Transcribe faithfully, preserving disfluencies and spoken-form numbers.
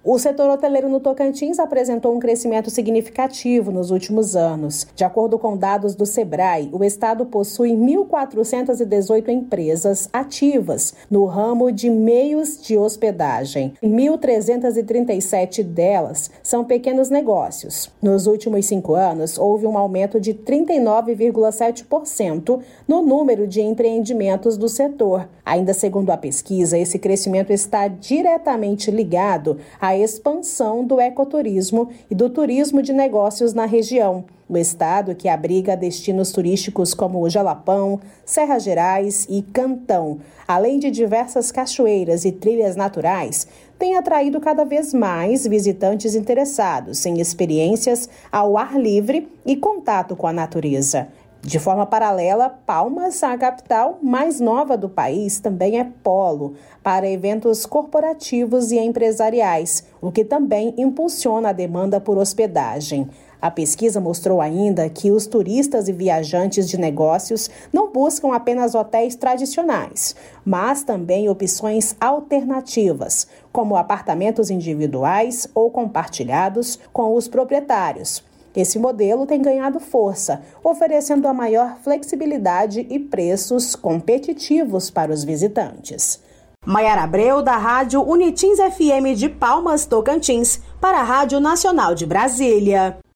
O setor hoteleiro no Tocantins apresentou um crescimento significativo nos últimos anos. De acordo com dados do Sebrae, o estado possui mil quatrocentas e dezoito empresas ativas no ramo de meios de hospedagem. mil trezentas e trinta e sete delas são pequenos negócios. Nos últimos cinco anos, houve um aumento de trinta e nove vírgula sete por cento no número de empreendimentos do setor. Ainda segundo a pesquisa, esse crescimento está diretamente ligado à expansão do ecoturismo e do turismo de negócios na região. O estado, que abriga destinos turísticos como o Jalapão, Serra Gerais e Cantão, além de diversas cachoeiras e trilhas naturais, tem atraído cada vez mais visitantes interessados em experiências ao ar livre e contato com a natureza. De forma paralela, Palmas, a capital mais nova do país, também é polo para eventos corporativos e empresariais, o que também impulsiona a demanda por hospedagem. A pesquisa mostrou ainda que os turistas e viajantes de negócios não buscam apenas hotéis tradicionais, mas também opções alternativas, como apartamentos individuais ou compartilhados com os proprietários. Esse modelo tem ganhado força, oferecendo a maior flexibilidade e preços competitivos para os visitantes. Maiara Abreu, da Rádio Unitins F M de Palmas, Tocantins, para a Rádio Nacional de Brasília.